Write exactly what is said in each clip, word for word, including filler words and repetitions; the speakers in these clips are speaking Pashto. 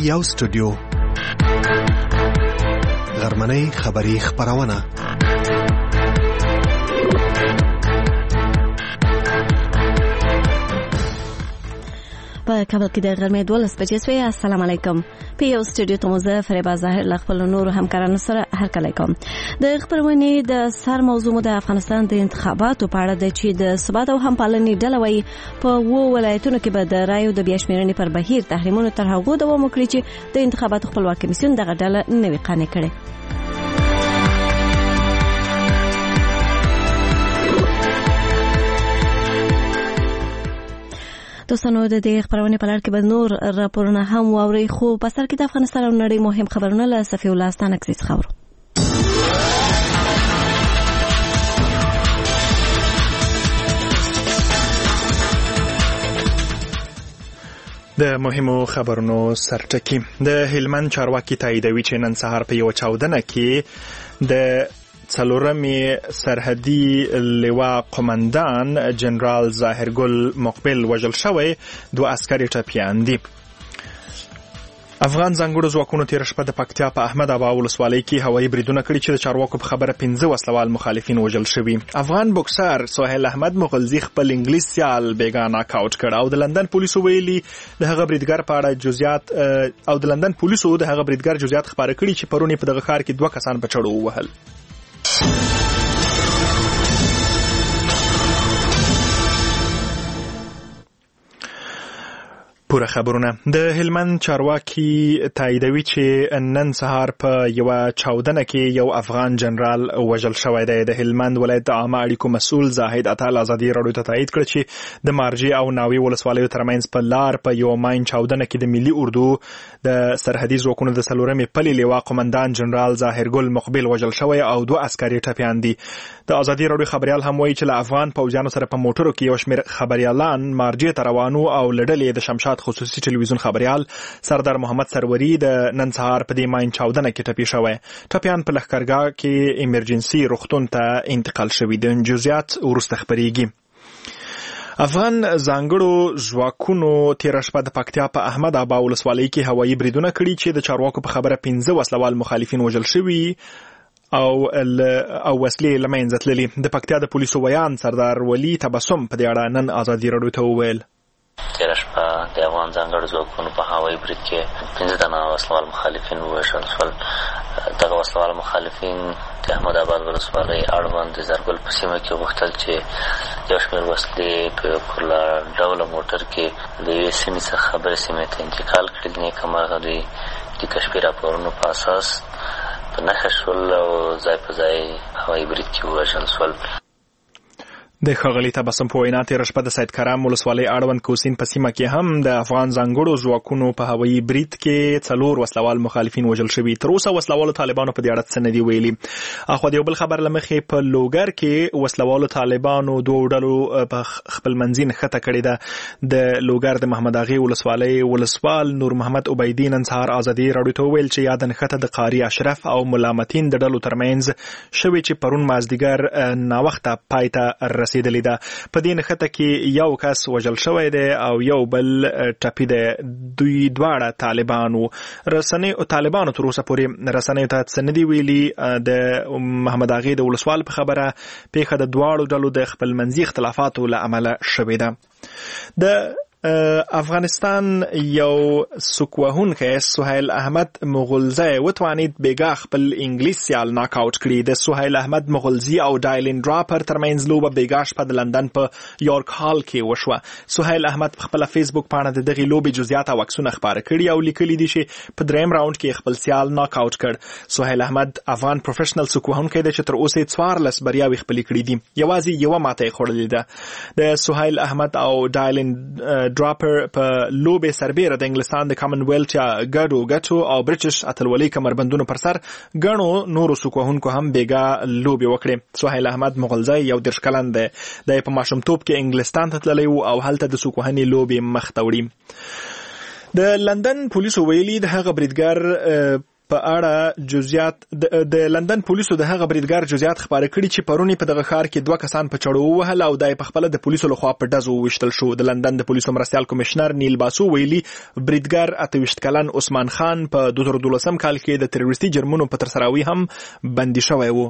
یو سټوډیو غرمنۍ خبری خبرونه په کابل کې د غرمې دولس بجې شوې. السلام علیکم. په یو سټوډیو ته مزه فریبا ظاهر ل خپل نور همکارانو سره هرکلی کوم. د خبرونې د سر موضوع د افغانستان د انتخاباتو په اړه د چې د ثبات او همپالنې ډله وایي په وو ولایتونو کې به د رایو د بیا شمېرنې پر بهیر تحریمونو تر هغو دوام وکړي چې د انتخاباتو خپلواک کمیسیون دغه ډله نوي قانع کړي. دوستانو د دې خبرونه په لړ کې به نور راپورونه هم واوري، خو په سر کې د افغانستان او نړۍ مهم خبرونه له صفي الله ستانکسي خبرو. د مهمو خبرونو سرټکی. د هلمند چارواکي تاییدوي چې نن سهار په یو چاودنه کې د څلورمې سرحدي لوا قومندان جنرال ظاهرګل مقبل وژل شوی، دوه عسکر ټپیان دي. افغان ځانګړو ځواکونو تیر شپه د پکتیا په احمد ابا ولسوالۍ کې هوایي بریدونه کړي چې د چارواکو په خبره پنځه وسلوال مخالفین وژل شوي. افغان بوکسر سهیل احمد مغلزي خپل انګلیس سیال بیګا ناک آوټ کړ او د لندن پولیسو ویلي د هغه بریدګر په اړه جزئیات او د لندن پولیسو د هغه بریدګر جزئیات خبره کړي چې پرونی په دغه ښار کې دوه کسان په چړو وهل. پوره خبرونه. د هلمند چارواکي تاییدوي چې نن سهار په یو چاودنه کې یو افغان جنرال وژل شوی دی. د هلمند ولایت د عامه اړیکو مسؤل زاهد عطال ازادي راډیو ته تایید کړ چې د مارجې او ناوی ولسوالیو ترمنځ په لار په یو ماین چاودنه کې د ملي اردو د سرحدي ځواکونو د څلورمې پلې لوا قومندان جنرال ظاهرګل مقبل وژل شوی او دوه عسکر ټپیان دي. د ازادي راډیو خبريال هم وایي چې له افغان پوځیانو سره په موټرو کې یو شمېر خبريالان مارجې ته روانو او لړلې د شمشاد خصوصي ټلویزیون خبريال سردار محمد سروري د نن سهار په دې ماین چاودنه کې ټپي شوی. ټپیان په لښکرګاه کې ایمرجنسي روغتون ته انتقال شوي. د جزئیات وروسته خبريږي. افغان ځانګړو ځواکونو تیر شپه د پکتیا په احمد ابا ولسوالۍ کې هوایي بریدونه کړي چې د چارواکو په خبره پنځه وسلوال مخالفین وژل شوي او او وسلې له منځه تللي. د پکتیا د پولیسو ویان سردار ولی تبسم په دې اړه نن ازادي راډیو ته وویل. تیر شپه د افغان ځانګړو ځواکونو په هوایي برید کې پنځه تنه وسلوال مخالفین ووژل شول. دغه وسلوال مخالفین د احمد آباد ولسوالۍ اړوند د زرګل په سیمه کې غوښتل چې یو شمېر وسلې په پرله ډوله موټر کې د یوې سیمې څخه بلې سیمې ته انتقال کړي. نیک هماغه دوی د کشفي راپورونو په اساس په نښه شول او ځای په ځای هوایي برید کې ووژل شول. د ښاغلي تبسم په وینا تېره شپه د سید کرم ولسوالۍ اړوند کوسین په سیمه کې هم د افغان ځانګړو ځواکونو په هوایي برید کې څلور وسلوال مخالفین وژل شوي. تر اوسه وسلوالو طالبانو په دې اړه څه نه دي ویلي. اخو د یو بل خبر له مخې په لوګر کې وسلوالو طالبانو دوه ډلو په خپل منځي نښته کړې ده. د لوګر د محمد اغې ولسوالۍ ولسوال نور محمد عبیدي نن سهار ازادي راډیو ته وویل چې یاد نښته د قاری اشرف او ملامتین د ډلو ترمنځ شوې چې پرون مازدیګر ناوخته پای ته رسیدلې ده. په دې نښته کې یو کس وژل شوی دی او یو بل ټپي دی. دوی دواړه طالبانو رسنۍ طالبانو تر اوسه پورې رسنیو ته څه نه دي ویلي. د محمد اغې د ولسوال په خبره پیښه د دواړو ډلو د خپل منځي اختلافاتو له امله شوې ده. د افغانستان یو سوکوهونکی سهیل احمد مغلزی وتوانید بیګا خپل انګلیس سیال ناک آوټ کړي. د سهیل احمد مغلزی او ډایلین ډراپر ترمنځ لوبه بیګا شپه د لندن په یورک هال کې وشوه. سهیل احمد په خپل فیسبوک پاڼه د دغې لوبې جزئیات او عکسونه خپاره کړي او لیکلي دي چې په دریم راوند کې خپل سیال ناک آوټ کړ. سهیل احمد افغان پروفیشنل سوکوهونکی دی چې تر اوسه څوارلس بریاوې خپلې کړې دي. یوازې یوه ماته یې خوړلې ده. د سهیل احمد او ډایلین ډراپر په لوبې سربیره د انګلستان د کامن ویلت یا ګډو ګټو او برټش اتلولۍ کمربندونو پر سر ګڼو نورو سوکوهونکو هم بیګا لوبې وکړې. سهیل احمد مغلزی یو دېرش کلن دی. د په ماشومتوب کې انګلستان ته تللی و او هلته د سوکوهنې لوبې مخ ته وړي. د لندن پولیسو ویلي د هغه بریدګر په اړه جزئیات د لندن پولیسو د هغه بریدګر جزئیات خبره کړي چې پرونی په دغه ښار کې دوه کسان په چړو وهل او دای په خپل د پولیسو لخوا په ډزو وشتل شو. د لندن د پولیسو مرستيال کمشنر نیل باسو ویلي بریدګر اته ویشت کلن عثمان خان په دوه زره دولسم کال کې د تروریستي جرمونو په ترسراوي هم بندي شوی و.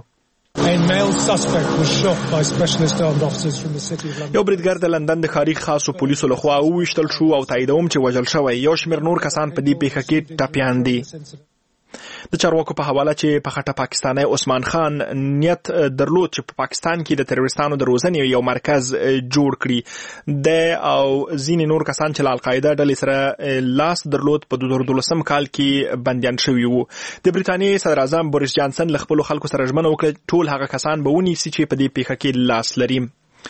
یو بریدګر د لندن د ښاري خاصو پولیسو لخوا وویشتل شو او تاییدوم چې وژل شوی. یو شمېر نور کسان په دې پیښه کې ټپیان دي. د چارواکو په حواله چې په خټه پاکستاني عثمان خان نیت درلود چې په پاکستان کې د تروریستانو د روزنې یو مرکز جوړ کړي. د او ځینې نور کسان چې له القاعده ډلې سره لاس درلود په دوه زره دولسم کال کې بندیان شوي وو. د برټانیې صدر اعظم بوریس جانسن له خپلو خلکو سره ژمنه وکړه ټول هغه کسان به ونیسي چې په دې پیښه کې لاس لري.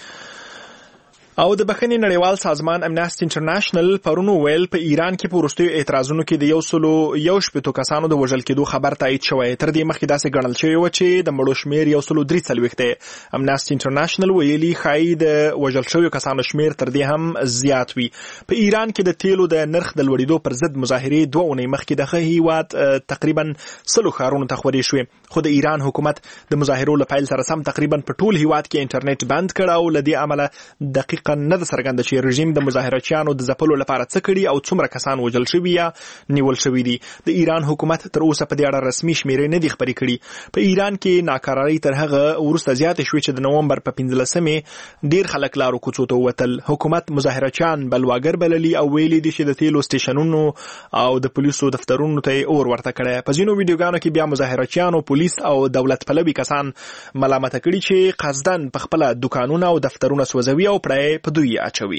او د بخښنې نړیوال سازمان امنیستي انټرنیشنل پرونو ویل په ایران کې په وروستیو اعتراضونو کې د یو سلو یو شپېتو کسانو د وژل کېدو خبر تایید شوی. تر دې مخکې داسې ګڼل شوی و چې د مړو شمېر یو سلو درې څلوېښت دی. امنیستي انټرنیشنل ویلي ښایي د وژل شویو کسانو شمېر تر دې هم زیات وي. په ایران کې د تیلو د نرخ د لوړېدو پر ضد مظاهرې دوه اونۍ مخکې دغه هیواد تقریبا سلو ښارونو ته خورې شوې. خو د ایران حکومت د مظاهرو له پیل سره سم تقریبا په ټول هیواد کې انټرنیټ بند کړ او له دې امله دقیقا نه د څرګنده چې رژیم د مظاهرچیانو د ځپلو لپاره څه کړي او څومره کسان وژل شوي یا نیول شوي دي. د ایران حکومت تر اوسه په دې اړه رسمي شمیرې نه دي خبرې کړي. په ایران کې ناکراري تر هغه وروسته زیاتې شوې چې د نومبر په پنځلسمې ډیر خلک لارو کوڅو ته ووتل. حکومت مظاهرچیان بلواګر بللي او ویلي دي چې د تیلو سټیشنونو او د پولیسو دفترونو ته اور ورته کړی. په ځینو ویډیوګانو کې بیا مظاهرچیانو پولیس او دولت پلوي کسان ملامت کړي چې قصدن په خپل دکانونه او دفترونه سوځوي او پړې په دوی اچوي.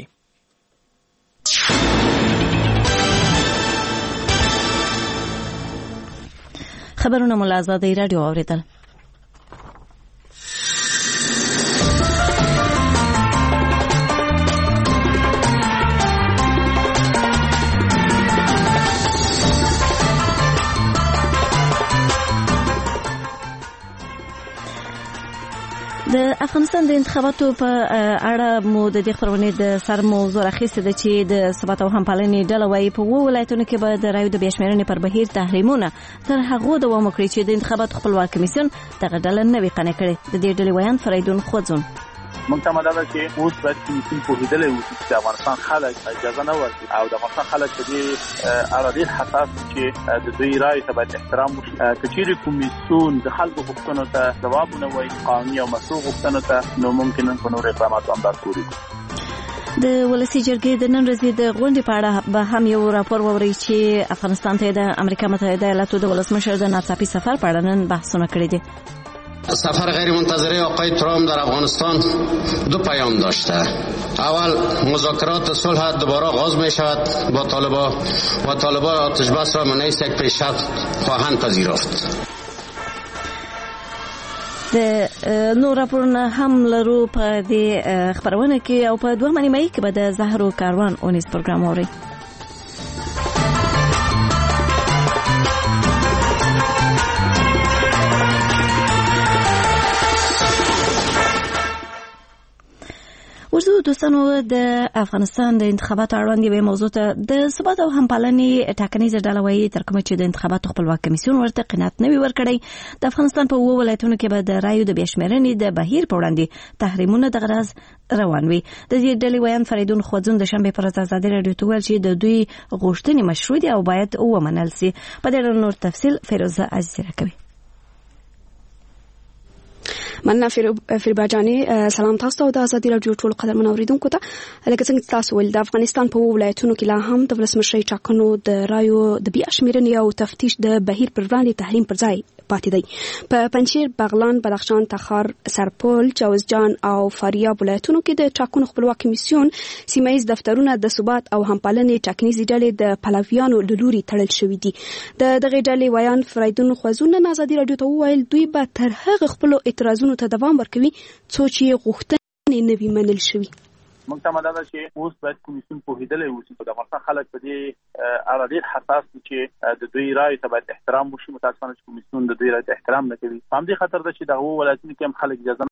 خبرونه مو له آزادۍ راډیو اورېدل. د افغانستان د انتخاباتو په اړه مو د دې خبرونې د سر موضوع راخیستې ده چې د ثبات او همپالنې ډله وایي په اووه ولایتونو کې به د رایو د بیا شمېرنې پر بهیر تحریمونه تر هغو دوام وکړي چې د انتخاباتو خپلواک کمیسیون دغه ډله نه وي قانع کړې. د دې ډلې ویان فریدون خوځون موږ ته مدار چې اوس باید کمیسیون پوهېدلی وو چې د افغانستان خلک اجازه نه ورکړي او د افغانستان خلک په دې اړه ډېر حساس دي چې د دوی رایې ته باید احترام وشي. که چیرې کمیسیون د خلکو غوښتنو ته ځواب ونه وایي قانوني او مشروع غوښتنو ته نو ممکن په نور اقداماتو هم دستوري کړي. د ولسی جرګې د نن ورځې د غونډې په اړه به هم یو راپور ووري چې افغانستان ته د امریکا متحده ایالاتو د ولسمشر د ناڅاپي سفر په اړه نن بحثونه کړي دي. سفر غیر منتظره آقای ترامپ در افغانستان دو پیام داشته. اول مذاکرات صلح دوباره آغاز می شود با طالبان و طالبان آتش بس را منعی یک پیشرفت خواهند پذیرفت. د نور راپورونه هم لرو په دې خبرونه کې او په دوه مې کې به د زهرو کاروان اونیز پروګرام اوري. ورزو دوستانو د افغانستان د انتخاباتو اړوند یوې موضوع ته د ثبات او همپالنې ټاکنیزه ډله وایي تر کومه چې د انتخاباتو خپلواک کمیسیون ورته قناعت نه وي ورکړی د افغانستان په اووه ولایتونو کې به د رایو د بیا شمېرنې د بهیر په وړاندې تحریمونه دغه راز روان وي. د دې ډلې ویان فریدون خوځون د شنبې پر ورځ ازادي راډیو ته ویل چې د دوی غوښتنې مشروع دي او باید ومنل سي. په دې اړه نور تفصیل فیروزه عزیز راکوي. مننه فریبا جانې. سلام تاسو ته د ازادي راډیو ټول قدرمن اوریدونکو ته. لکه څنګه تاسو ول د افغانستان په ولایتونو کې لا هم د ولسمشر ټاکنو د رایو د بیا شمېرنې او تفتیش د بهیر پر وړاندې تحریم پر ځای پاتې دی. په پنجشیر، بغلان، بدخشان، تخار، سرپل، جوزجان او فاریاب ولایتونو کې د ټاکنو خپلواک کمیسیون سیمه ییز دفترونه د ثبات او همپالنې ټاکنیزې ډلې د پلویانو له لوري تړل شوي دي. د دغه ډلې ویان فریدون خوځون نن ازادي راډیو ته وویل دوی به تر هغه خپلو اعتراضونو ته دوام ورکوي څو چې غوښتنې نه وي منل شوي. موږ ته مدار چې اوس باید کمیسیون پوهېدلی وو چې د افغانستان خلک په دې اړه ډېر حساس دي چې د دوی رایې ته باید احترام وشي. متاسفانه چې کمیسیون د دوی رایې ته احترام نه کوي. په همدې خاطر ده چې د هغو ولایتونو کې هم خلک اجازه نه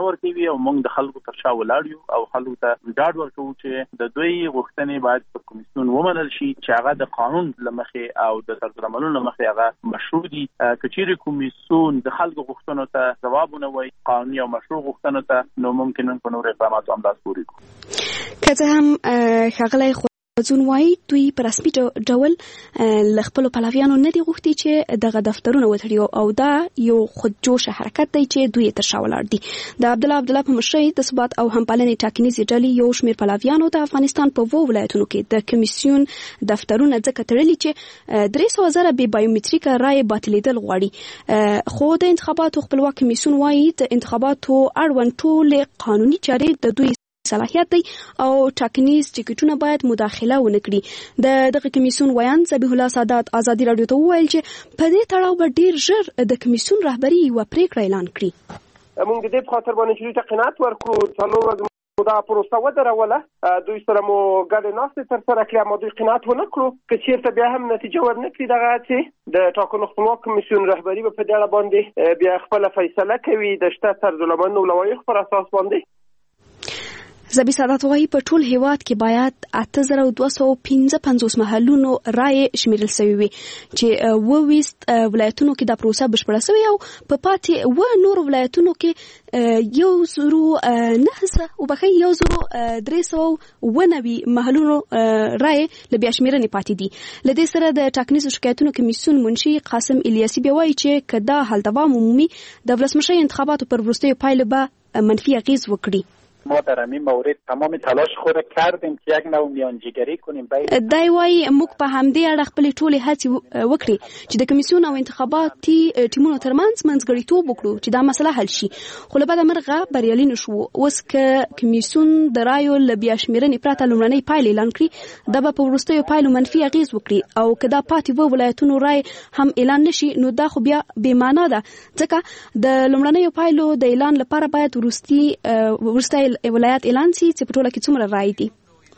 ورکوي او موږ د خلکو تر شا ولاړ یو او خلکو ته ډاډ ورکوو چې د دوی غوښتنې باید په کمیسیون ومنل شي چې هغه د قانون لمخې او د طرزالعملونو لمخې هغه مشروع دي. که چیرې کمیسیون د خلکو غوښتنو ته ځواب ونه وایي قانوني او مشروع غوښتنو ته نو ممکن په نور اقداماتو هم لاس پورې کړو. که څه هم ښاغلی ځون وایي دوی په رسمي ډول له خپلو پلویانو نه دي غوښتي چې دغه دفترونه وتړي او دا یو خودجوشه حرکت دی چې دوی تر شا ولاړ دي. د عبدالله عبدالله په مشرۍ د ثبات او همپالنې ټاکنیزې ډلې یو شمېر پلویانو د افغانستان په اووه ولایتونو کې د کمیسیون دفترونه ځکه تړلي چې درې سوه زره بې بایومتریکه رایې باطلېدل غواړي. خو د انتخاباتو خپلواک کمیسیون وایي د انتخاباتو اړوند ټولې قانوني چارې د دوی صلاحیت دی او ټاکنیز ټیکټونه باید مداخله ونه کړي. د دغه کمیسیون ویان ذبیح الله سادات ازادي راډیو ته وویل چې په دې تړاو به ډیر ژر د کمیسیون رهبري یوه پریکړه اعلان کړي. موږ د دې په خاطر باندې چې ته قناعت ورکړو څلور ورځې دا پروسه ودروله دوی سره مو ګډې ناستې ترسره کړې اما دوی قناعت ونه کړو که چېرته بیا هم نتیجه ورنه کړي دغه هڅې د ټاکنو خپلواک کمیسیون رهبري به په دې اړه باندې بیا خپله فیصله کوي د شته طرزالعملونو لوایحو پر اساس باندې. ذبیح سادات وایي په ټول هیواد کې باید اته زره دوه سوه پنځه پنځوس محلونو رایې شمیرل شوي وي چې اووه ویشت ولایتونو کې دا پروسه بشپړه شوې او په پاتې اووه نورو ولایتونو کې یو زرو نهه سوه وبښئ یو زرو درې سوه اووه نوي محلونو رایې له بیا شمېرنې پاتې دي. له دې سره د ټاکنیزو شکایتونو کمیسیون منشي قاسم الیاسي بیا وایي چې که دا حال دوام ومومي د ولسمشرۍ انتخاباتو پر وروستیو پایلو به منفي اغیز وکړي. ما در همین مورد تمام تلاش خود کردیم که یک نوع میانجیگری کنیم. دای وایي موږ په همدې اړه خپلې ټولې هڅې وکړې چې د کمیسیون او انتخاباتي ټیمونو ترمنځ منځګړیتوب وکړو چې دا مسله حل شي. خو له بده مرغه بریالي نه شو. اوس که کمیسیون د رایو له بیا شمېرنې پرته لومړنۍ پایلې اعلان کړي دا به په وروستیو پایلو منفي اغیز وکړي او که دا پاتې اووه ولایتونو رای هم اعلان نشي نو دا خو بیا بې معنا ده ځکه د لومړنیو پایلو د اعلان لپاره باید وروستي وروستی ولایت اعلان سي چې په ټوله کې څومره رایې دي.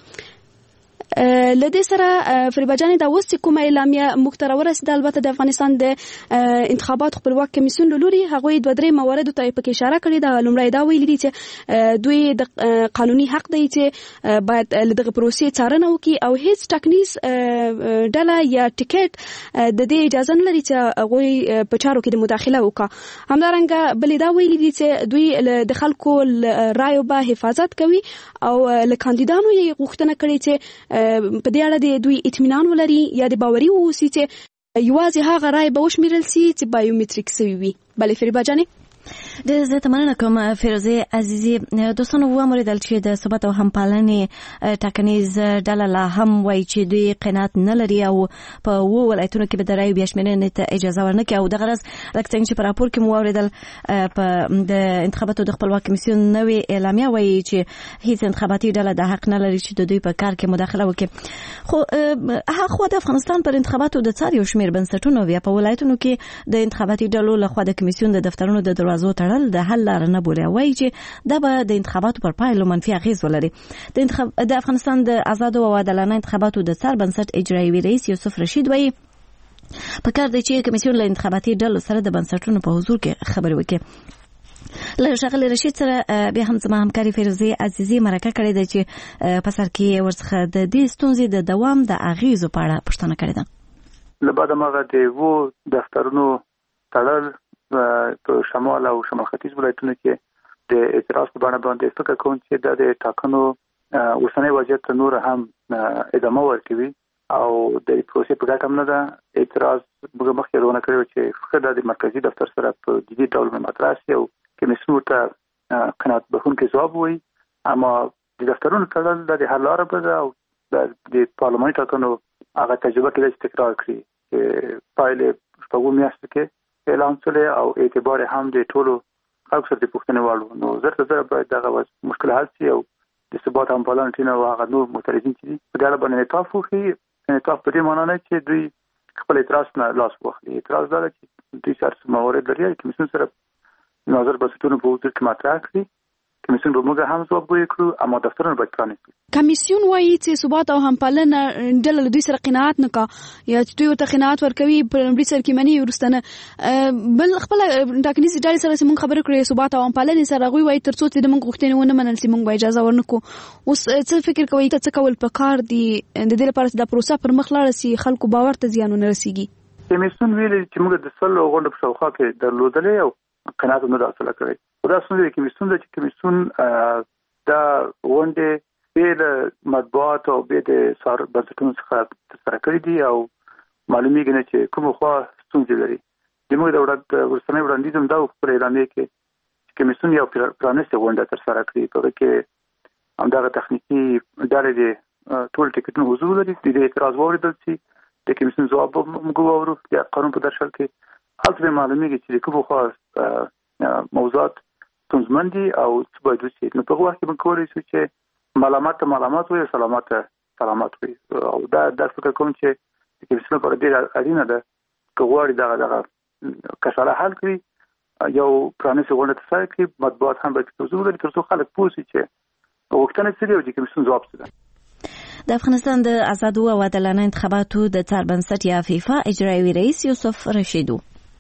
لدې سره فریبا جان دا اوس کومه اعلامیه موږ ته راورسېده البته د افغانستان د انتخاباتو خپلواک کمیسیون له لوري هغوی دوه درې مواردو ته پکې اشاره کړې ده. لومړی دا ویلي دي چې دوی د قانوني حق دی چې باید له دغه پروسې څارنه وکړي او هیڅ ټاکنیز ډله یا ټیکټ د دې اجازه نه لري چې هغوی په چارو کې د مداخله وکړي. همدارنګه بلې دا ویلي دي چې دوی د خلکو رایو به حفاظت کوي او له کاندیدانو یې غوښتنه کړې چې په دې اړه د دوی اطمینان ولري یا د باوري واوسي چې یوازې هغه رای به وشمیرل سي چې بایومتریک شوی وي. بلې فریبا جانې ډېر زیاته مننه کوم فیروزه عزیزي. دوستانو واوریدل چې د ثبات او همپالنې ټاکنیز ډله لا هم وایي چې دوی قناعت نه لري او په اووه ولایتونو کې به د رایو بیا شمېرنې ته اجازه ورنکړي او دغه راز لکه څنګه چې په راپور کې مو واوریدل په د انتخاباتو د خپلواک کمیسیون نوې اعلامیه وایي چې هیڅ انتخاباتي ډله د حق نه لري چې د دوی په کار کې مداخله وکړي. خو هغه د افغانستان پر انتخاباتو د څار یو شمېر بنسټونو بیا په ولایتونو کې د انتخاباتي ډلو لخوا د کمیسیون د دفترونو د دروازو تړل د حل لاره نه بولي. وایي چې دا به د انتخاباتو پر پایلو منفي اغیز ولري. د انتخاب د افغانستان د آزادو او عادلانه انتخاباتو د څار بنسټ اجرایي رئیس یوسف رشید وایي په کار دی چې کمیسیون له انتخاباتي ډلو سره د بنسټونو په حضور کې خبرې وکړي. له ښاغلي رشید سره بیا هم زما همکاري فیروزه عزیزي مرکه کړې ده چې په سر کې ورڅخه د دې ستونزې د دوام د اغیزو په اړه پوښتنه کړې ده. له بعد مغه د وو دفترونو تړل په شمال او شمال ختیځ ولایتونو کې د اعتراض په بڼه باندې فکر کوم چې د ټاکنو اوسنۍ وضعیت نور هم ادامه ورکوي او د پروسې په ګټه نه ده. اعتراض موږ مخکې روانه کړو چې فکر د مرکزی دفتر سره په جدي ډول مطرح شي او کمیسیون ته قناعت بخښونکی ځواب وایي اما د دفترونو تړل د حل لاره به او د پارلماني ټاکنو هغه تجربه کې د تکرار کړي چې پایلې په اووه میاشتو کې اعلان شوی او اعتبار هم د ټولو خلکو سره د پوښتنې وړ وو. نو زر ته زر باید دغه مشکل حل شي او د ثبات همپالنې ټیم او هغه نور معترضین چې دي په دې اړه باندې انعطاف وکړي. انعطاف په دې معنا نه چې دوی خپل اعتراض نه لاس واخلي. اعتراض دا چې دوی سره موارد لري کمیسیون سره نظر بسټونو په حضور کې مطرح کړي کمیسیون به موږ هم ځواب ورکړو اما دفترونه به پرانیستو. کمیسیون وایي چې ثبات او همپالنه ډله له دوی سره قناعت نه کا یا چې دوی ورته قناعت ورکوي په لومړي سر کې مني ورستنه بل خپل ټاکنیزې ډلې سره چې موږ خبرې کړې ثبات او همپالنې سره هغوی وایي تر څو چې موږ غوښتنې ونه منل چې موږ به اجازه ورنکړو. اوس څه فکر کوئ څه کول پکار دي د دې لپاره چې دا پروسه پر مخ لاړه شي خلکو باور ته زیان ونه رسیږي؟ کمیسیون ویلي چې موږ د سلو غونډو په شاوخوا کې درلودلې او قناعت نه حاصله کړې. دا څنګه کمیسیون د کمیسیون دا غونډې به مطبوعات او به د سار بنسټونو څخه ترسره کړې دي او معلومیږي نه چې کوم خوا ستونزې لري. د موږ د ورسنۍ وړاندیز هم دا په اعلامیه کې کمیسیون یو پرانیستې غونډه ترسره کړې په کې همدغه تخنیکی ډلې د ټول ټیکټونو حضور لري. د اعتراض واوریدل چې د کمیسیون ځواب موږ واورو د قانون په درشل کې هلته به معلومیږي چې د کوم خوا موضوعات ستونزمن دي او څه باید وشي. نو په هغه وخت کې موږ کولی شو چې ملامت ته ملامت وي او سلامت ته سلامت وي او دا د فکر کوم چې د کمیسیون لپاره ډېره اړینه ده که غواړي دغه دغه کشاله حل کړي یو پرانیستې غونډه ترسره کړي مطبوعات هم باید حضور ولري تر څو خلک پوه شي چې غوښتنې څه دي او د کمیسیون ځواب څه ده. د افغانستان د آزادو او عادلانه انتخاباتو د څار بنسټ یا فیفا اجرایي رئیس یوسف رشیدو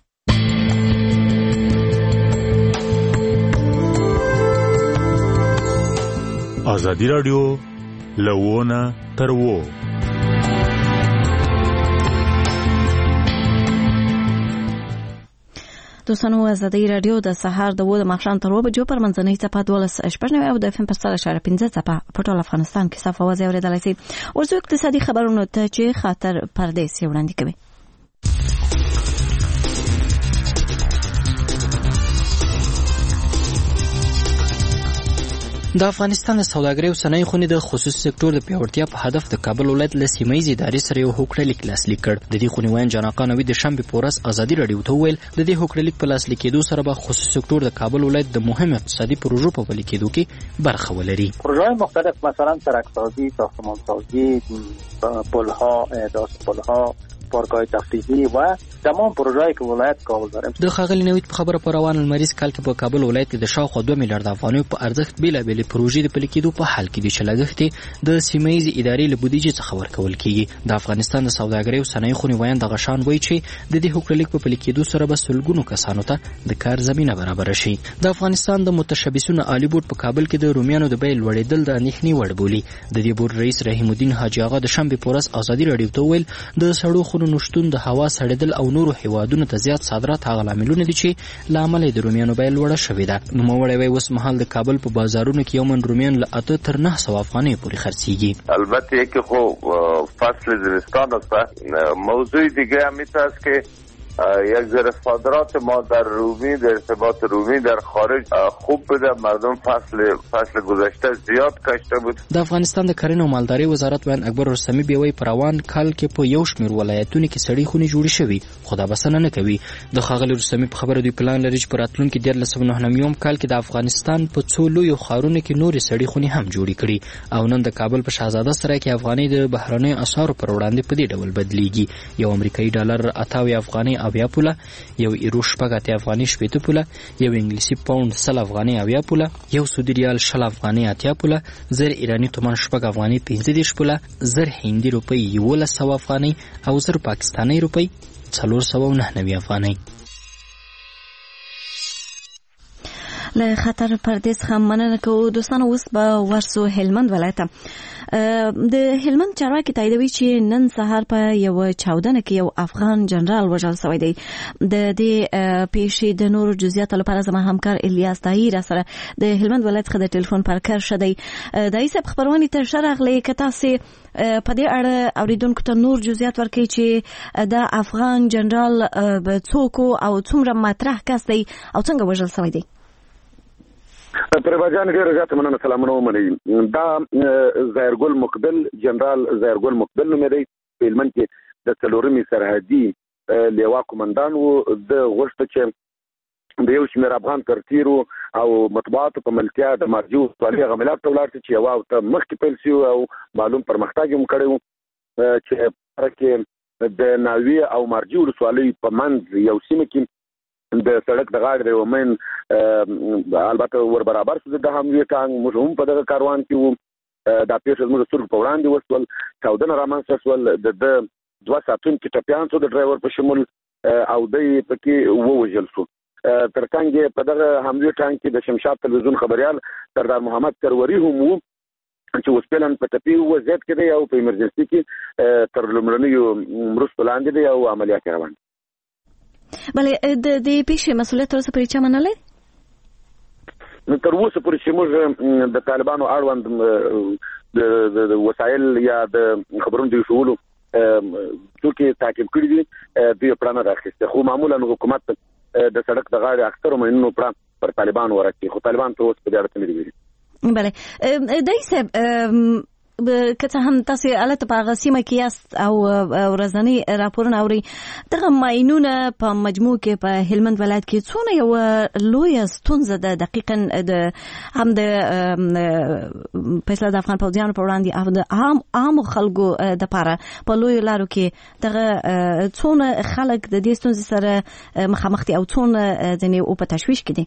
ازادي رادیو لوونه تر وو دوستانو ازادي رادیو د سهار د وو د ماښام تر وو بجو پر منځنۍ څپه دولس شپږ نوي او د اف ام پر سل اشاره پنځه څپه په ټول افغانستان کې صف اوازې اورېدلای شي. ورځو اقتصادي خبرونو ته چې خاطر پردیس وړاندې کوي. د افغانستان د سوداګرۍ او صنایع خونې د خصوصي سکتور د پیاوړتیا په هدف د کابل ولایت له سیمه‌ییزې ادارې سره یو هوکړلیک لاسلیک کړ. د دې خونې ویاند جان آقا نوید د شنبې په ورځ ازادي راډیو ته وویل د دې هوکړلیک په لاسلیک کېدو سره به خصوصي سکتور د کابل ولایت د مهم اقتصادي پروژو په پلي کېدو کې برخه ولري. پروژه‌های مختلف مثلا سرک‌سازی، ساختمان‌سازی، پل‌ها، احداث پل‌ها، پارک‌های تفریحی و تمام پروژه‌ای که ولایت کابل داره. د خاغلی نوید په خبره پر روان المریض کال کې په کابل ولایت کې د شاوخوا دوه میلیارډ افغانیو په ارزښت بیلابېلې پروژې د پلي کېدو په حال کې دي چې لګښت د سیمه‌ییزې ادارې له بودیجې څخه ورکول کېږي. د افغانستان د سوداګرۍ او صنایع خونې ویاند غشان وایي چې د دې هوکړلیک په پلي کېدو سره به سلګونو کسانو ته د کار زمینه برابره شي. د افغانستان د متشبثینو عالی بورډ په کابل کې د رومیانو د بیې لوړېدل د اندېښنې وړ بولي. د دې بورډ رئیس رحیم الدین حاجي آغا د شنبې په ورځ ازادي راډیو ته وویل د سړو خونو نشتون د هوا سړېدل او نورو هیوادونو ته زیات صادرات هغه لاملونه دي چې له امله د رومیانو بیه لوړه شوې ده. نوموړی وایي اوس مهال د کابل په بازارونو کې یو من رومیان له اته تر نه سوه افغانیو پورې خرڅېږي. البته یکی خو فصل زمستان است. موضوع دیگه هم این است که یک ذره صادرات ما در رومی در ارتباط رومی در خارج خوب بوده. مردم فصل فصل گذشته زیاد کشته بود. د افغانستان د کرنې او مالدارۍ وزارت ویاند اکبر رستمي بیوي په روان کال کې په یو شمېر ولایتونو کې سړې خونې جوړې شوي خو دا بسنه نه کوي. د ښاغلي رستمي په خبره دوی پلان لري چې په راتلونکي دیارلس سوه نهه نوي کال کې د افغانستان په څو لویو ښارونو کې نورې سړې خونې هم جوړې کړي او نن د کابل په شهزاده سرای کې افغانۍ د بهرنیو اسعارو پر وړاندې په دې ډول بدلیږي. یو امریکایي ډالر اته افغانۍ اویا پوله، یو ایرو شپږ اتیا افغانۍ شپېته پوله، یو انګلیسي پاوند سل افغانۍ اویا پوله، یو سعودي ریال شل افغانۍ اتیا پوله، زر ایراني تومان شپږ افغانۍ پنځه دېرش پوله، زر هندي روپۍ یولس سوه افغانۍ او زر پاکستاني روپۍ څلور سوه نهه نوي افغانۍ. له خطر پردیس څخه مننه کوو. دوستانو اوس به ورسو هلمند ولایت ته. د هلمند چارواکي تاییدوي چې نن سهار په یو چاودنه کې یو افغان جنرال وژل شوی دی. د دې پیښې د نورو جزئیاتو لپاره زما همکار الیاس طاهر سره د هلمند ولایت څخه د ټلیفون پر کار شدی. دای صاحب خبرونه تر شرغلې کته سي په دې اړه اوریدونکو ته نور جزئیات ورکړي چې د افغان جنرال څوک او څومره مطرح کس دی او څنګه وژل شوی دی. پرواجان ډېر زیات مننه سلامونه ومنئ. دا ظاهرګل مقبل جنرال ظاهرګل مقبل نومې دی. په هلمند کې د څلورمې سرحدي لیوا قمندان و. د غوښته چې د یو شمېر افغان ترتیرو او مطبوعاتو په ملتیا د مارجو ولسوالۍ هغه ملت ته ولاړ شي چې یوه ورته مخکې پیل شي او معلوم پرمختګ یې هم کړی و چې په کې د ناوې او مارجو ولسوالۍ په منځ یو سیمه کې د سړک د غاړې د ومن البته ور برابر شو د حموي ټانګ موږ هم په دغه کاروان کې وو دا پیښه زموږ سترګو په وړاندې وشول چاودنه رامنځته شول د دوه ساتونکي ټپیان شو د ډرایور په شمول او دی پکې ووژل شو. ترڅنګ په دغه حموي ټانګ کې د شمشاد تلویزیون خبريال سردار محمد کروری هم وو چې اوس پلان په تپی وضعیت کې دی او په ایمرجنسي کې تر لومړنیو مرستو لاندې دی او عملیات روان دي. بلې د دې پیښې مسؤلیت تر اوسه پورې چا منلی؟ نو تر اوسه پورې چې موږ د طالبانو اړوند د وسایل یا د خبرونو د شغلو څوک تعقیب کړي دي دوی پلان راخسته خو معمولا حکومت د سړک د غاړې اکثر مینونو پلان پر طالبان ورکړي خو طالبان ته اوس په دې اړه نه دي. بله دای صاحب که څه هم تاسو الته په هغه سیمه کې یاست او ورځنی راپورونه اورئ دغه ماینونه په مجموع کې په هلمند ولایت کې څونه یو لویه ستونزه ده دقیقا د هم د فیصله د افغان پوځیانو په وړاندې او د عام عام خلکو د پاره په لویو لارو کې دغه څونه خلک د دې ستونزې سره مخامخ دي او څونه ځینې او په تشویش کې دي.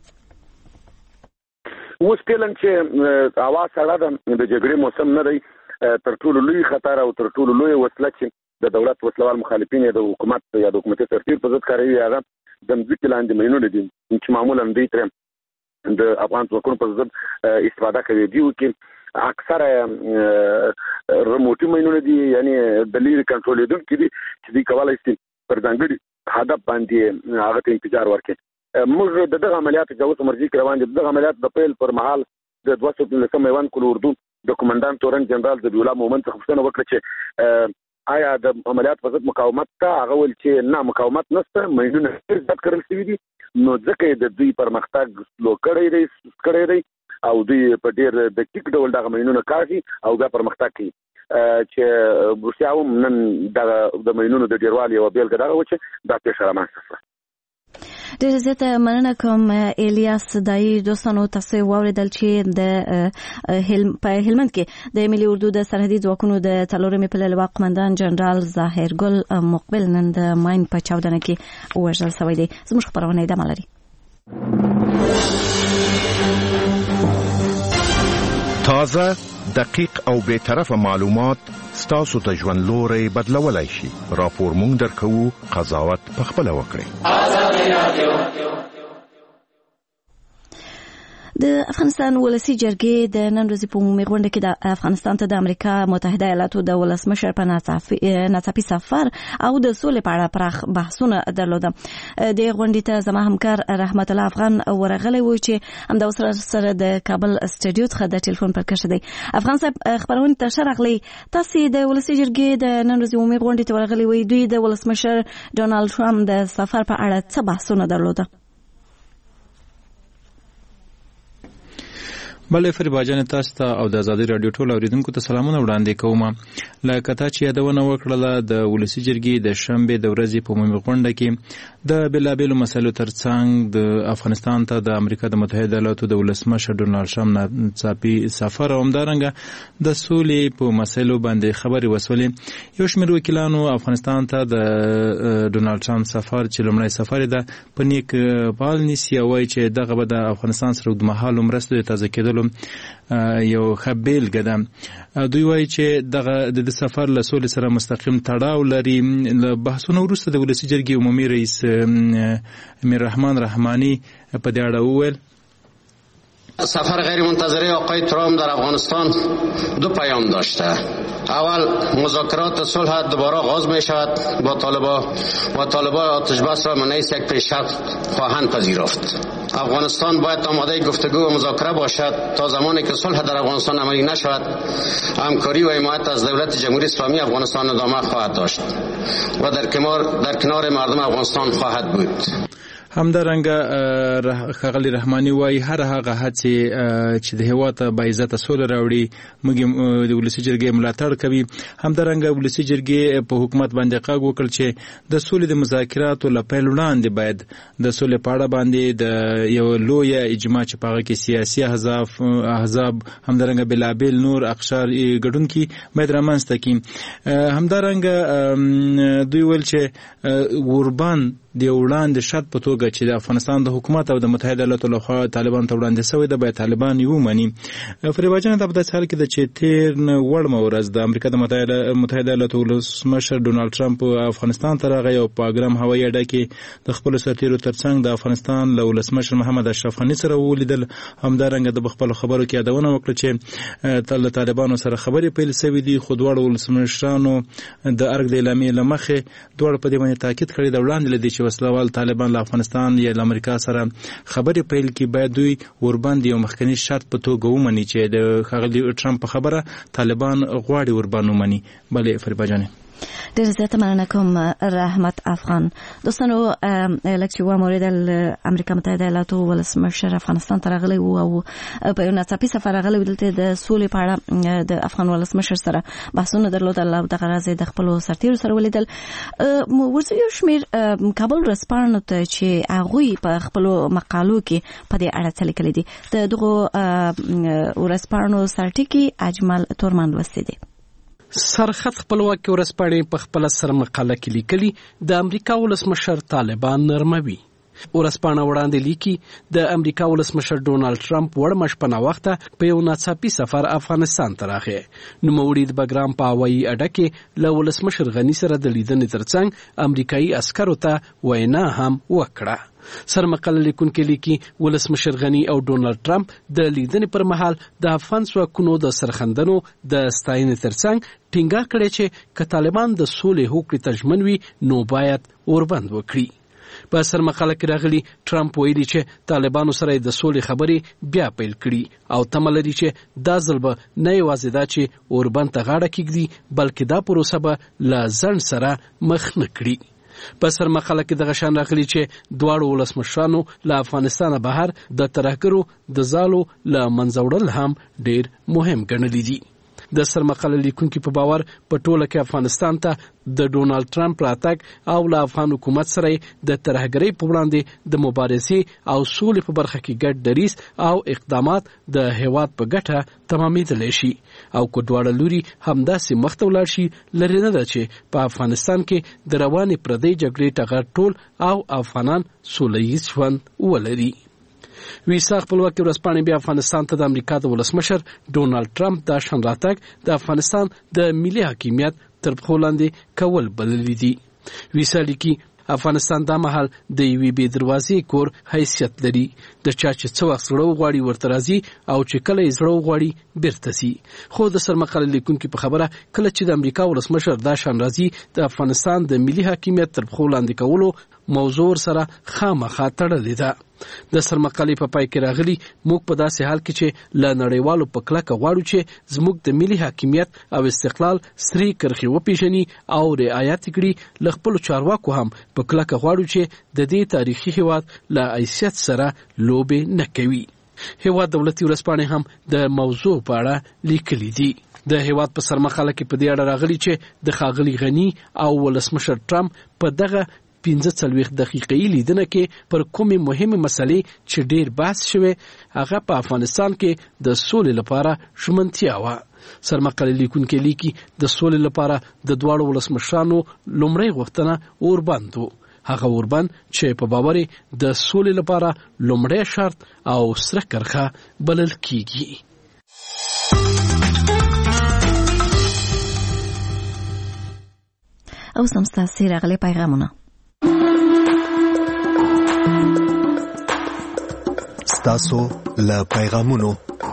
اوس کلن چې اواز سره د جګړې موسم نه دی تر ټولو لوی خطر او تر ټولو لوی وسله چې د دولت وسلوال مخالفین د حکومت یا د حکومتي سرتیر په ضد کاروي هغه د مځکې لاندې ماینونه دي چې معمولا دوی ترې د افغان ځواکونو په ضد استفاده کوي. دیو کې اکثره ریموټي ماینونه دي یعنی د لری کنټرولېدونکي دي چې دوی کولای شي پر ځانګړي هدف باندې هغه ته انفجار ورکړي. موږ د دغه عملیاتو جوړ مرجی روان دي. دغه عملیات د پیل پر مهال د دوه سوه پنځه میوان کول اردو د کمانډان تورن جنرال ذبیح الله مومن څخه پوښتنه وکړه چې آیا د عملیات په ضد مقاومت ته هغه ول چې نه مقاومت نشته مینونه زیات کړل شوی دي نو ځکه د دوی پرمختګ سلو کړی دی کړی دی او دوی په ډیر د ټیک ډول دغه مینونه کاږي او بیا پرمختګ کوي چې روسیا هم نن د مینونو د ډیروالي او بیلګه دغه و چې دا پیښه رامنځته شوه. ډېر زیاته مننه کوم الیاس دای دوستانو تاسو واوریدل چې د په هلمند کې د ملي اردو د سرحدي ځواکونو د څلورمې پلې قومندان جنرال ظاهر ګل مقبل نن د ماین په چاودنه کې وژل شوی دی. زموږ خبرونه ادامه لري. تازه دقیق او بے طرفه معلومات ستاسو ته ژوند لوري بدلولای شي. راپور مونږ درکو قضاوت په خپل وکړئ. د افغانستان ولسی جرګې د نن ورځې په عمومي غونډه کې د افغانستان ته د امریکا متحده ایالاتو د ولسمشر په ناڅاپي سفر او د سولې په اړه پراخ بحثونه درلودل. د غونډې ته زما همکار رحمت الله افغان ورغلی و چې همدا سره سره د کابل استډیو څخه د ټلیفون پر کښ دی. افغان صاحب خبرونه ته شرغلی تاسو د ولسی جرګې د نن ورځې عمومي غونډې ته ورغلی وي دوی د ولسمشر ډونالد ټرمپ د سفر په اړه څه بحثونه درلودل؟ بلې فریبا جان تاسو ته او د آزادي رادیو ټول اوریدونکو ته سلامونه وړاندې کوم. لکه تا چې یادونه وکړه د ولسی جرګې د شنبه د ورځې په عمومي غونډه کې د بلابلو مسلو ترڅنګ د افغانستان ته د امریکا د متحده ایالاتو د ولسمشر ډونالد ټرمپ ناڅاپي سفر او همدارنګه د سولې په مسلو باندې خبري وسولې. یو شمېر وکیلانو افغانستان ته د ډونالد ټرمپ سفر چې لومړی سفر ده په نیک پال نیسي او چې دغه به د افغانستان سره د مهالو مرستو د تازه کېدلو یو خبیل ګدم. دوی وایي چې دغه د سفر له سولې سره مستقیم تړاو لري. له بحثونو وروسته د ولسی جرګې عمومي رئیس امیر رحمان رحمانی په دې اړه وویل سفر غیر منتظره آقای ترامپ در افغانستان دو پیام داشته. اول مذاکرات صلح دوباره آغاز می شود با طالبان و طالبان آتش بس را منعیس یک پیشرفت خواهند پذیرفت. افغانستان باید آماده گفتگو و مذاکره باشد. تا زمانی که صلح در افغانستان عملی نشود همکاری و حمایت از دولت جمهوری اسلامی افغانستان ادامه خواهد داشت و در کنار در کنار مردم افغانستان خواهد بود. همدارنګه ښاغلي رحماني وایي هر هغه هڅې چې د هېواد ته باعزته سوله راوړي موږ د ولسي جرګې ملاتړ کوي. همدارنګه ولسي جرګې په حکومت باندې غږ وکړ چې د سولې د مذاکراتو له پیل وړاندې باید د سولې په اړه باندې د یو لویه اجماع چې په هغه کې سیاسي احزاب احزاب همدارنګه بلابل نور اقشار ګډونکي باید رامنځته کړي. همدارنګه دوی ویل چې اوربان د وړاندې شرط په توګه چې د افغانستان د حکومت او د متحده ایالاتو لخوا طالبان ته وړاندې شوی د باید طالبان یې ومني. فریبا جان دا په داسې حال کې ده چې تېر وړمه ورځ د امریکا د متحده ایالاتو ولسمشر ډونالډ ټرمپ افغانستان ته راغی او په اګرام هوایي اډه کې د خپلو سرتېرو ترڅنګ د افغانستان له ولسمشر محمد اشرف غني سره ولیدل. همدارنګه د خپلو خبرو کې یادونه وکړه چې له طالبانو سره خبرې پیل شوې دي، خو دواړو ولسمشرانو د ارګ د اعلامیې له مخې دواړو په دې باندې تاکید کړی د وړاندې له دې چې وسلوال طالبان له افغانستان یا له امریکا سره خبرې پیل کړي باید دوی ورباندې یو مخکني شرط په توګه ومني چې د ښاغلي ټرمپ په خبره طالبان غواړي ورباندې ومني. بلې فریبا جانې ډېر زیاته مننه کوم رحمت افغان. دوستانو لکه چې واورېدل امریکا متحده ایالاتو ولسمشر افغانستان ته راغلی و او په یو ناڅاپي سفر راغلی و، دلته د سولې په اړه د افغان ولسمشر سره بحثونه درلودل او دغه راز د خپلو سرتېرو سره ولیدل. ورته یو شمېر کابل ورځپاڼو ته چې هغوی په خپلو مقالو کې په دې اړه څه لیکلي دي، د دغو ورځپاڼو سرټکي اجمل تورمان لوستي دي. سرخط خپلواکي ورځپاڼې په خپله سره مقاله کې لیکلي د امریکا ولسمشر طالبان نرموي. ورځپاڼه وړاندې لیکي د امریکا ولسمشر ډونالډ ټرمپ وړمه شپه ناوخته په یو ناڅاپي سفر افغانستان ته راغی. نوموړي د بګرام په هوایي اډه کې له ولسمشر غني سره د لیدنې ترڅنګ امریکایي عسکرو ته وینا هم وکړه. سرمقاله لیکونکي لیکي ولسمشر غني او ډونالډ ټرمپ د لیدنې پر مهال د افغان ځواکونو د سرښندنو د ستاینې ترڅنګ ټینګار کړی چې که طالبان د سولې هوکړې ته ژمن وي نو باید اوربند وکړي. په سرمقاله کې راغلي ټرمپ ویلي چې طالبانو سره د سولې خبرې بیا پیل کړي او تمه لري چې دا ځل به نه یوازې دا چې اوربند ته غاړه کېږدي بلکې دا پروسه به له ځنډ سره مخ نه کړي. په سرمقاله کې دغه شان راغلي چې دواړو ولسمشرانو له افغانستانه بهر د ترهګرو د ځالو له منځه وړل هم ډېر مهم ګڼلي دي. د سرمقاله لیکونکي په باور په ټوله کې افغانستان ته د ډونالډ ټرمپ راتګ او له افغان حکومت سره د ترهګرۍ په وړاندې د مبارزې او سولې په برخه کې ګډ دریځ او اقدامات د هیواد په ګټه تمامېدلی شي او که دواړه لوري همداسې مخته ولاړ شي لرې نه ده چې په افغانستان کې د روانې پردۍ جګړې ټغر ټول او افغانان سوله ییز ژوند ولري. ویسا خپلواکي ورځپاڼې بیا افغانستان ته د امریکا د ولسمشر ډونالډ ټرمپ دا شان راتګ د افغانستان د ملي حاکمیت تر پښو لاندې کول بللي دي. ویسا لیکي افغانستان دا مهال د یوې بې دروازې کور حیثیت لري، د چا چې څه وخت زړه وغواړي ورته راځي او چې کله یې زړه وغواړي بیرته ځي. خو د سرمقاله لیکونکي په خبره کله چې د امریکا ولسمشر دا شان راځي د افغانستان د ملي حاکمیت تر پښو لاندې کولو موضوع سره خامخا تړلې ده. د سرمقالې په پای کې راغلي موږ په داسې حال کې چې له نړیوالو په کلکه غواړو چې زموږ د ملي حاکمیت او استقلال سری کرښې وپیژني او رعایت کړي. له خپلو چارواکو هم په کلکه غواړو چې د دې تاریخي هیواد له حیثیت سره لوبې نه کوي. هیواد دولتي ورځپاڼې هم د موضوع په اړه لیکلي دي. د هیواد په سرمقاله کې په دې اړه راغلي چې د ښاغلي غني او ولسمشر ټرمپ په دغه پنځه څلوېښت دقیقې لیدنه کې پر کومې مهمې مسلې چې ډېر بحث شوی هغه په افغانستان کې د سولې لپاره ژمنتیا وه. سرمقاله لیکونکي لیکي د سولې لپاره د دواړو ولسمشرانو لومړۍ غوښتنه اوربند و، هغه اوربند چې په باور د سولې لپاره لومړی شرط او سره کرښه بلل کیږي. اوس هم ستاسې راغلي پیغامونه. ستاسو له پیغامونو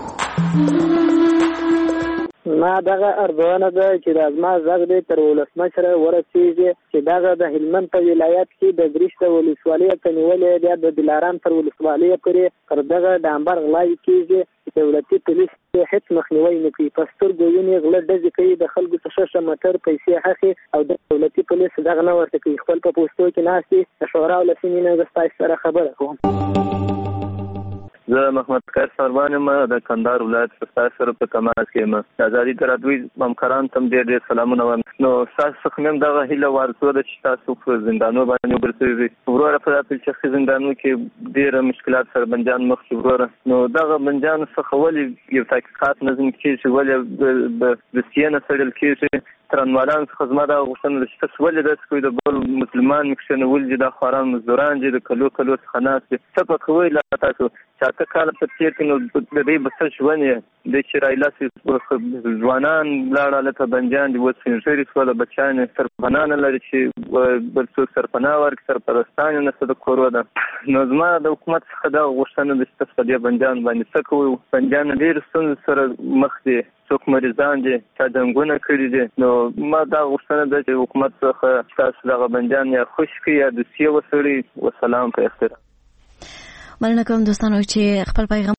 ما دغه ارزونه ده چې د ازما زغ دی تر ولسمشر ورسیږي چې دغه د هلمند په ولایت کې د برشته ولسوالۍ ته نیولې ده د دلارام تر ولسوالۍ پورې تر دغه ډامبر غلای کېږي چې دولتي پولیس هیڅ مخنیوي نه کوي. په سترګو ویني غله ډزې کوي، د خلکو څخه ششه موټر پیسې اخلي او د دولتي پولیس دغه نه ورته کوي. خپل په پوسټو کې ناستي د شورا او لسمې نه د ستاسو سره خبره کوم. زه محمد خیر سربان یم د کندهار ولایت ستاسو سره په تماس کې یم. د ازادي ترادوی همکاران ته ډېر ډېر سلامونه وایم. نو تاسو څخه مې دغه هیله وارزو ده چې تاسو په زندانو باندې وګرځئ. وروره په داسې شخصي زندانو کې ډېر مشکلات سره بندیان مخ شي. وروره نو دغه بندیانو څخه ولې یو تحقیقات نظم کېږي، ولې د سیې نه څېړل کېږي، ترانوالان څخه زما دا غوښتنه ده چې تاسو ولې داسې کوئ د بل مسلمان کښېنول دي دا خواران مزدوران دي د کلو کلو څخه ناست دي څه به کوئ لا تاسو چې اته کاله په تېر کې نو د دوی به څه ژوند یې دی چې رایلاسې ځوانان لاړه هلته بندیان دي اوس سپین ږیري شوله بچیان یې سرپناه نه لري چې بل څوک سرپناه ورکړي سرپرستان یې نشته د کورو ده نو زما د حکومت څخه دا غوښتنه ده چې تاسو په دې بندیان باندې څه کوئ بندیان ډېرو ستونزو سره مخ دي څوک مریضان دي چا جنګونه کړي دي نو ما دا غوښتنه ده چې حکومت څخه تاسو دغه بندیان یا خوش کړي یا دوسیې وسړي وسلام په اختر مننه کوم دوستانو چې خپل پیغام